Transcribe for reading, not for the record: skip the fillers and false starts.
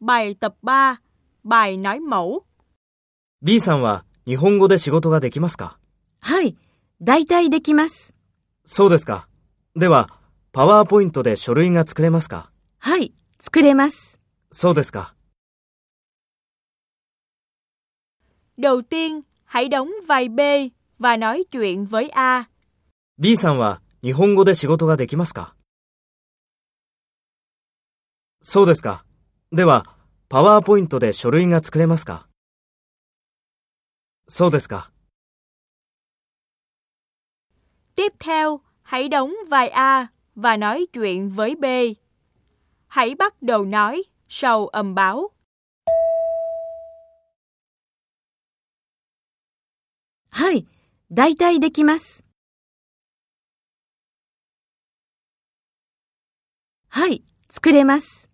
Bài tập 3, bài nói mẫu. B さんは日本語で仕事ができますか？ はい、大体できます。 そうですか。では、パワーポイントで書類が作れますか？ はい、作れます。 そうですか。 Đầu tiên, hãy đóng vai B và nói chuyện với A. B さんは日本語で仕事ができますか？そうですか。では、パワーポイントで書類が作れますか？そうですか。 Tiếp theo, hãy đóng vai A và nói chuyện với B. Hãy bắt đầu nói sau âm báo. はい、大体できます。はい、作れます。